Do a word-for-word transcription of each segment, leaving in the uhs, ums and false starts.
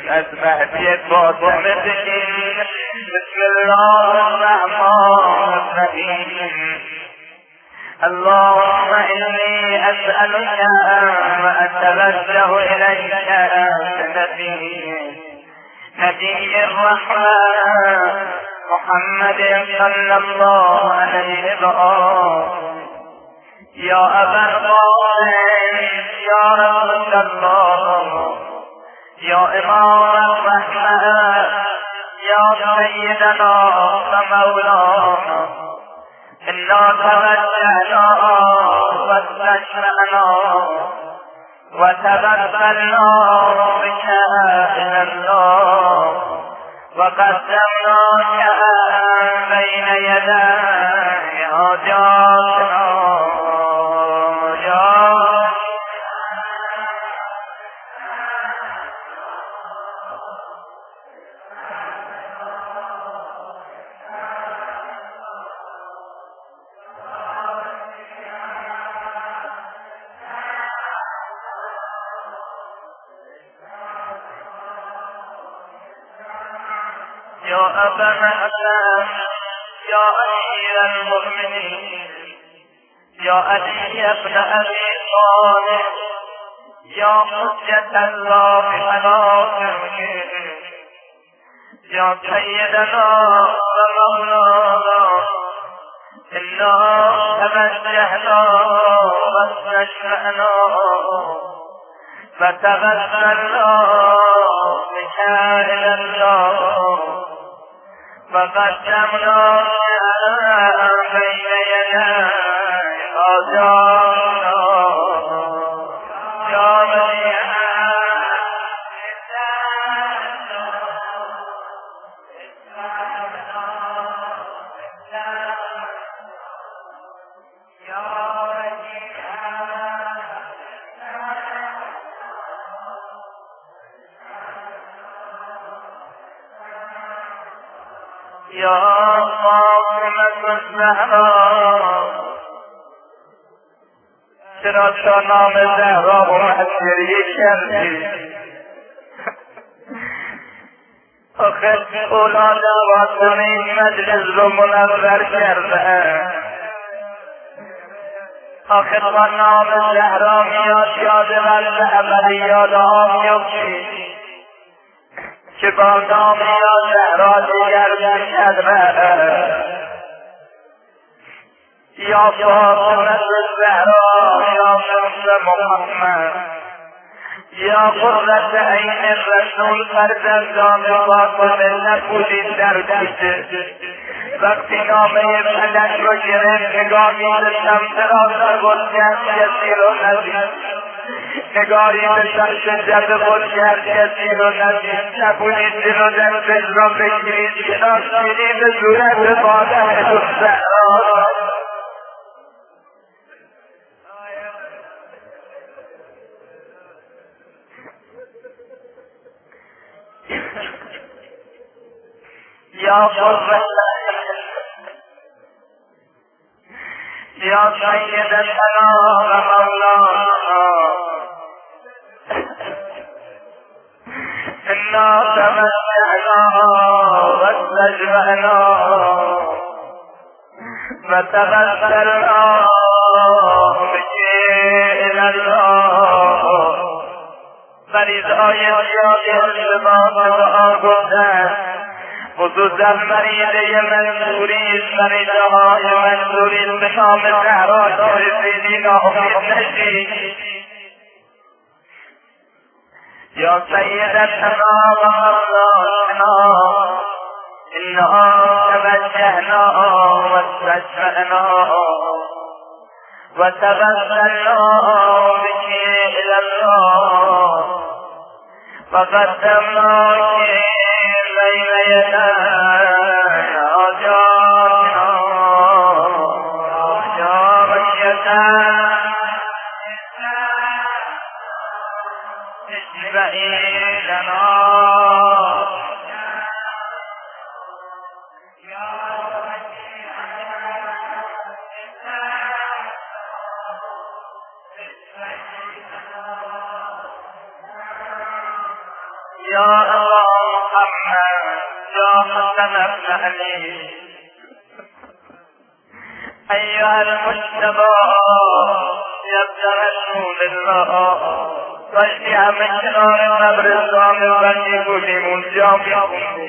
از مهدی فاطمه بگیر. بسم الله الرحمن الرحیم. اللهم إني أسألك وأتوجه إليك بنبي نبي الرحمة محمد صلى الله عليه وآله. يا أبا القاسم يا رسول الله يا إمام الرحمة يا سيدنا ومولانا إنا توجهنا واستشفعنا وتبسلنا بك إلى الله وقدمناك بين يدي حاجاتنا يا يا أبا الحسن يا أمير المؤمنين يا علي بن أبي طالب يا حجة الله على يا سيدنا ومولانا إنا توجهنا واستشفعنا فتبسلنا بك إلى الله وقدمنا بين يدي حاجاتنا يا ولي يا فاطمة الزهراء. چرا تا نام زهرا و محجریه کردی؟ آخه اولاد وطن این مجلس رو منور کرده. آخه تا نام زهرا میاد یاد وقت اولیات ها میفتی که با نام یا زهرا دیگر بیشتر یا فاطمه الزهرا یا شمس محمد یا قرة عین رسول فرزندان فاطمه نبودید در دیده. وقتی نامه فلک رو گرفت نگاهی به سمت راست بود کرد کسی رو ندید، نگاهی به سمت جد بود کرد کسی رو ندید. نبودید رو دستش را بگیرید که ناشیدید به صورت مادر الزهرا. یا قرة یا سیدتنا و مولانا انا تمتعنا واستجمعنا وتبسلنا بك الى الله. فریضه‌های زیادی ارتباط دعا گفتن، خصوصا مریضه منصوری مریضه های منصوری به نام زهرا رسیدی ناامید نشی. یا سیدتنا و مولانا انا توجهنا واستشفعنا وتبسلنا بك الى الله وقدمناك بين يدي حاجاتنا يا بشرا اشفعي لنا. يا أبا محمد يا حسن بن علي أيها المجتبى يا ابن رسول الله صلي من کنار قبر الزام بندی بودیم اونجا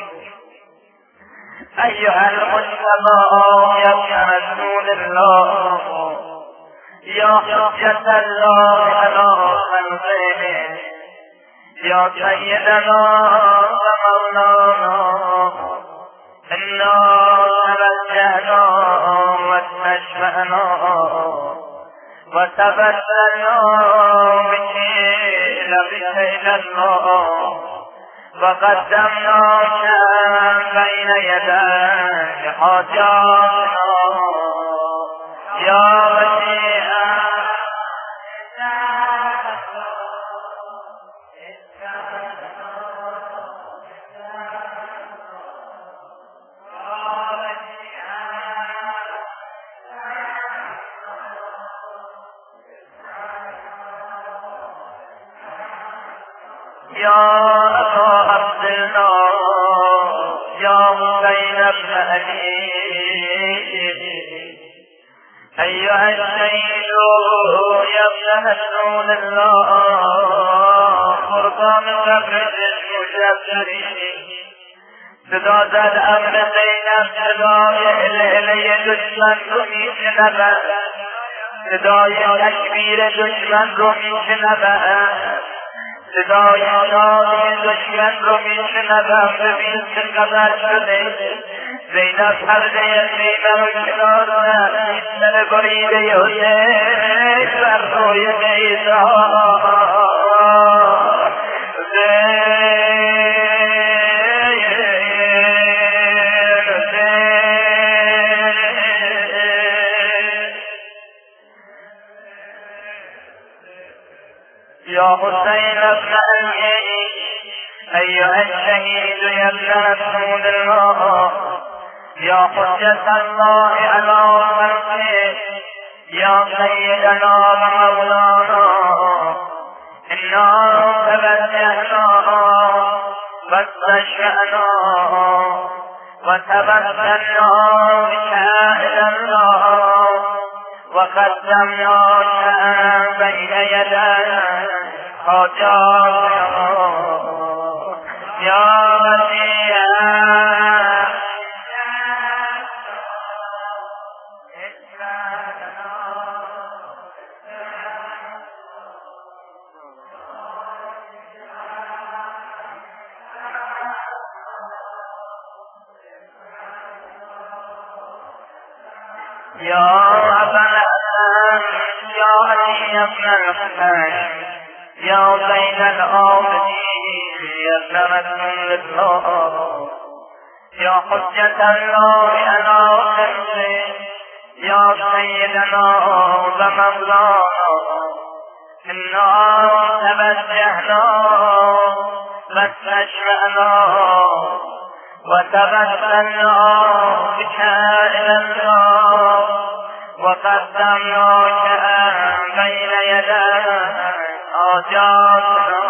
أيها المجتبى يا ابن رسول الله يا حجة الله على خلقه يا سيدنا ومولانا إنا توجهنا واستشفعنا وتبسلنا بك إلى الله وقدمناك بين يديك حاجاتنا يا بديعا يا أبا عبد الله يا حسين بن علي أيها السيد يا ابن رسول الله قربان قبر المجبرين صدا زد امر زینب صدای الهله دشمن رو میشنود صدای تکبیر دشمن رو میشنود صدای شادی دشمن رو میشنوم ببین چه قدر شده زینب پرده خیمه رو کنار زد سر بریده حسین بر روی میدان يا حسين بن علي أيها الشهيد يا ابن رسول الله يا حجة الله على خلقه يا سيدنا ومولانا إنا توجهنا واستشفعنا وتبسلنا بك إلى الله وقدمناك بين يديك حاجاتنا يا بديعا يا أبا الحسن يا علي بن الحسين يا زين العابدين يا ابن رسول الله يا حجة الله على خلقه يا سيدنا ومولانا إنا توجهنا واستشفعنا وتبسلنا بك إلى الله وقدمناك بين يديك حاجاتنا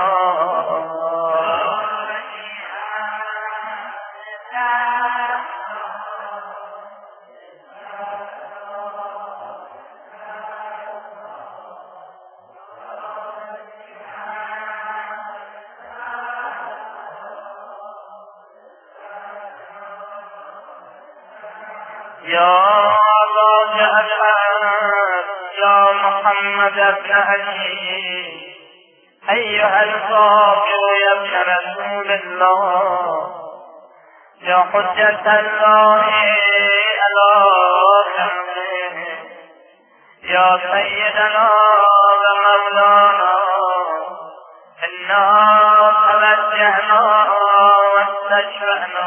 يا أبا جعفر يا محمد بن علي أيها الصابر يا ابن رسول الله يا حجة الله على خلقه يا سيدنا ومولانا إنا توجهنا واستشفعنا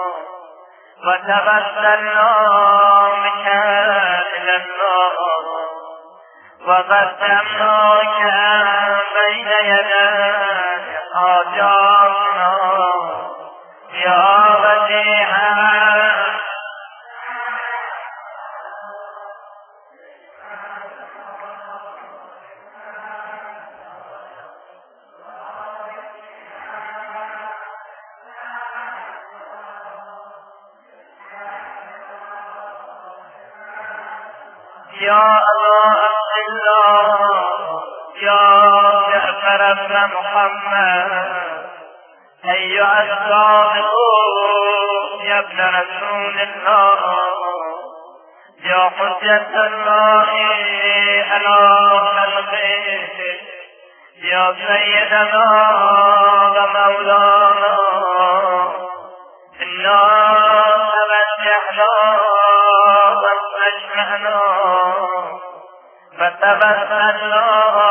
وتبسلنا بك إلى الله وقدمناك بين يديك حاجاتنا يا بديعا يا أبا عبد الله يا جعفر بن محمد أيها الصادق يا ابن رسول الله يا حجة الله على خلقه يا سيدنا ومولانا إنا توجهنا واستشفعنا فتبسلنا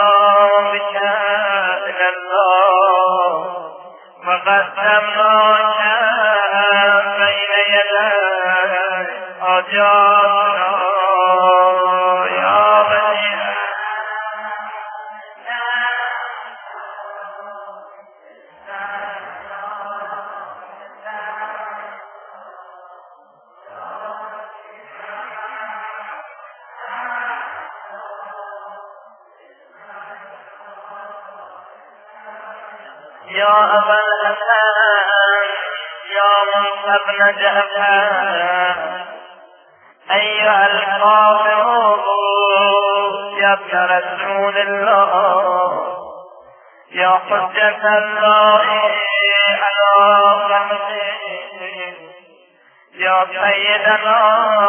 بشأن الله وقدمناك بين يدي حاجاتنا يا بديع يا أبا الحسن يا موسى بن جعفر أيها القاطع يا ابن رسول الله يا حجة الله على خلقه يا سيدنا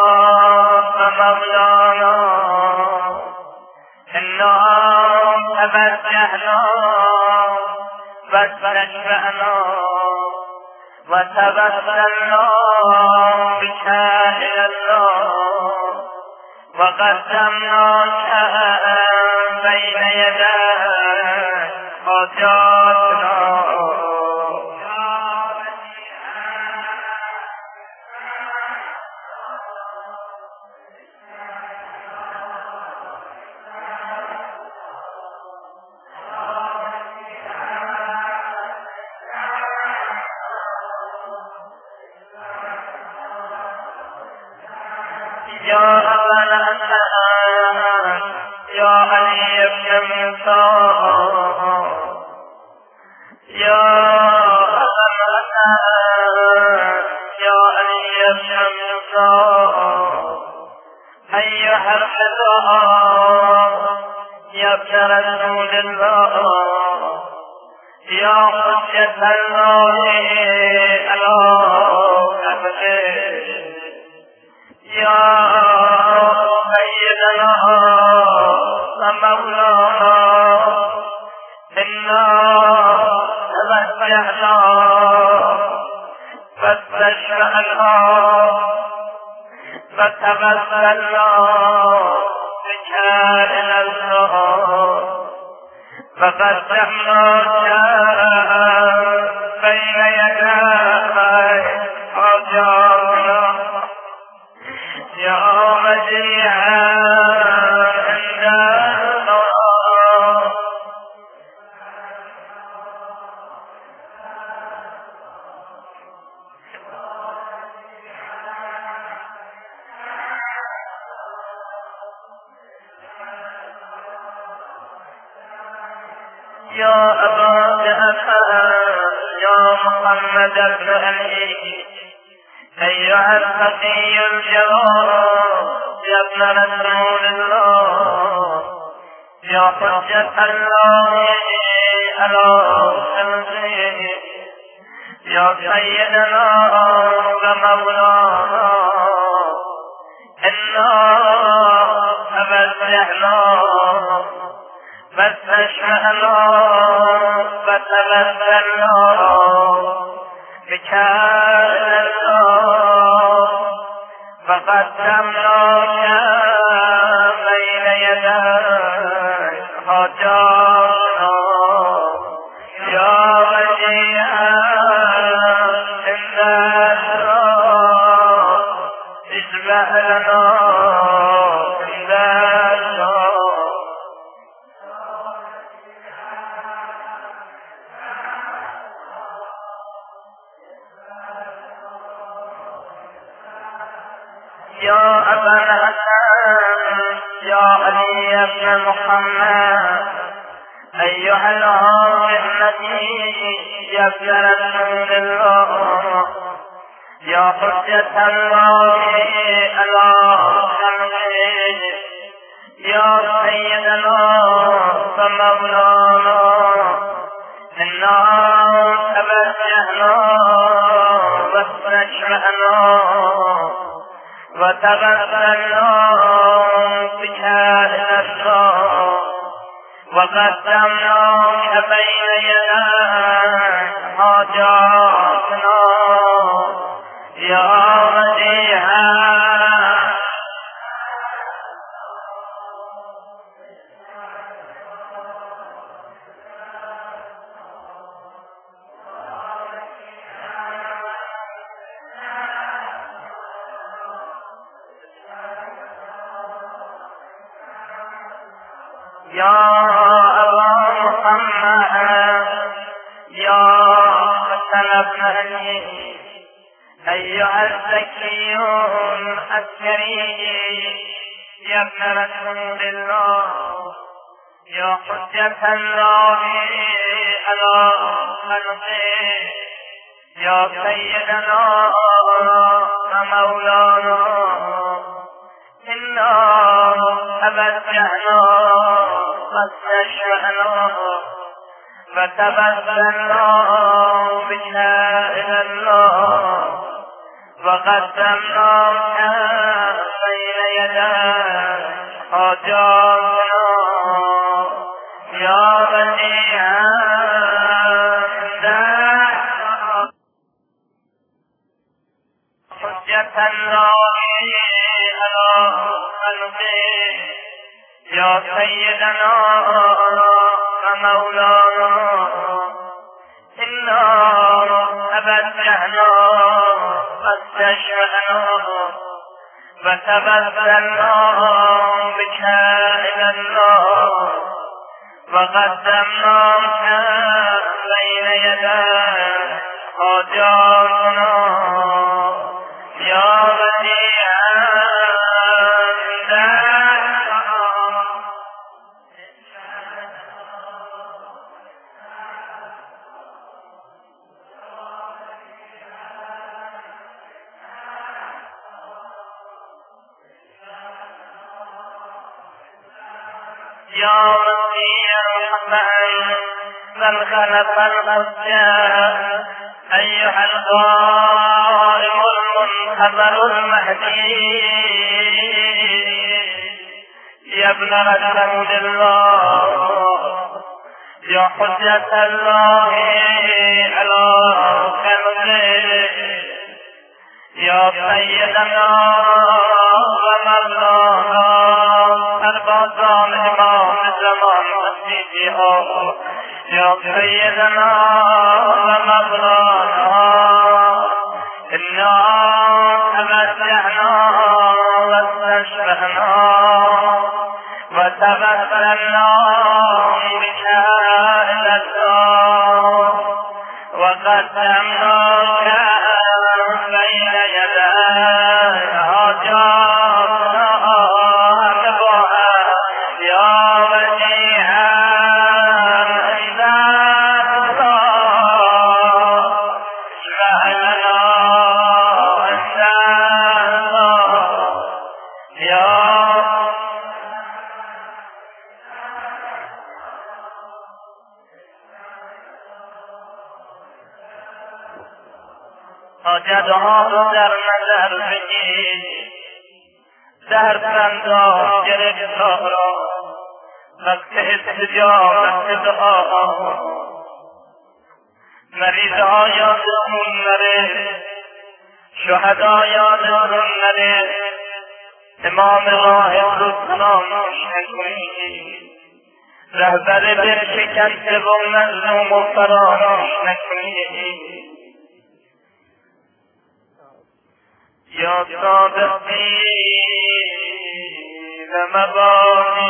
ومولانا إنا توجهنا واستشفعنا وتبسلنا بشأن الله وقدمناك بين يدي حاجاتنا يا أبا الحسن يا علي بن موسى يا أبا الحسن يا علي بن موسى أيها الحضار يا ابن رسول الله يا حجة الله على خلقه يا سيدنا ومولانا إنا توجهنا واستشفعنا وتبسلنا بشأن الله فقدمناك بين يدي حاجاتنا يا بديعا عند الله يا أبا جعفر يا محمد بن علي أيها التقي الجواد يا ابن رسول الله يا حجة الله على خلقه يا سيدنا ومولانا إنا توجهنا واستشفعنا وتبسلنا بشأن الله فقدمناك بين يدي حاجاتنا يا بديعا عند الله اشفع لنا عند الله يا أبا الحسن يا علي بن محمد أيها العاصمتي يا ابن رسول الله يا حجة الله على خلقه يا سيدنا ومولانا إنا توجهنا واستشفعنا وتبسلنا بك إلى الله وقدمناك بين يدي حاجاتنا يا بديعا يا أبا محمد يا حسن ابنني أيها الزكي الكريم يا ابن رسول الله يا حجة الله على خلقه يا سيدنا ومولانا إنا توجهنا واستشفعنا فتبسلنا بك إلى الله وقدمناك بين يدي حاجاتنا يا بديعا حجة الله على خلقه يا سيدنا ومولانا إنا توجهنا واستشفعنا فتبسلنا بك إلى الله وقدمناك بين يدي حاجاتنا يا بديعا يا ربي الرحمن من خلق الأشياء أيها القائم المنتظر المهدي يا ابن رسول الله يا حجة الله على خلقه يا سيدنا ومولانا البطل إمام الزمان مسجدها يا سيدنا ومولانا إنا توجهنا واستشفعنا وتبسلنا بك إلى الله وقدمناك بين يدي حاجاتنا يا بديعا إذا شفعنا يا حاجتها در نظر بگیر در بندان گرفتارا وقت استجابت دعا مریض ها یادتون نره شهدا یادتون نره امام راه رو سلام نکنید رهبر برشکسته و مظلوم و فراموش نکنید یا صادقین مبانی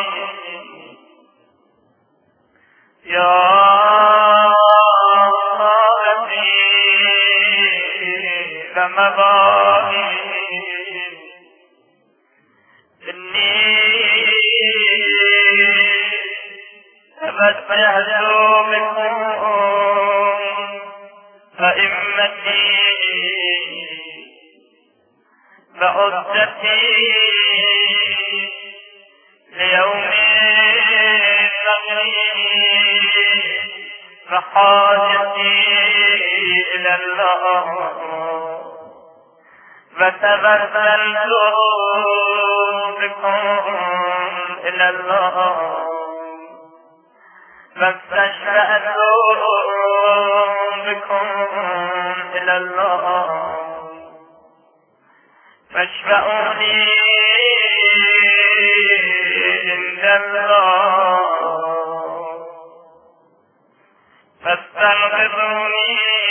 یا صادقین مبانی انی توجهت بكم فإمتي وعدتي ليوم فقري وحاجتي إلى الله وتوسلت بكم إلى الله واستشفعت بكم إلى الله فاشفعوني عند الله فاستنقذوني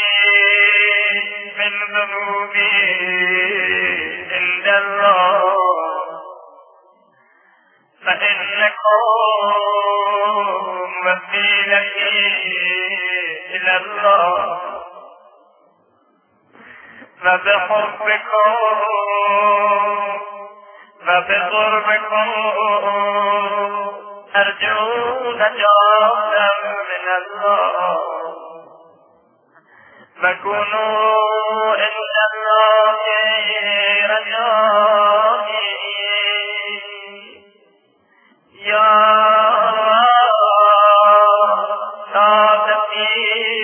من ذنوبي عند الله فإنكم وسيلتي إلى الله وبحبكم وبقربكم أرجو نجاة من الله فكونوا عند الله رجائي يا سادتي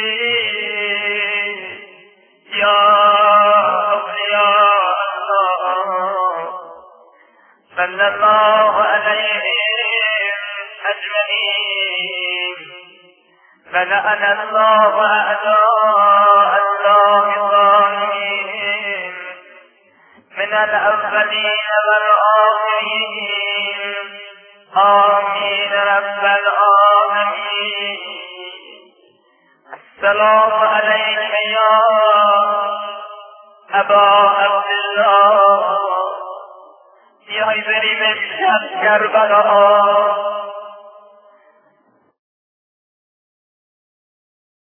يا أولياء الله صلى الله عليهم أجمعين فلعن الله أعداء الله الظالمين من الأولين والآخرين آمين رب العالمين. السلام عليك يا أبا عبد الله يا بریم شب کربلا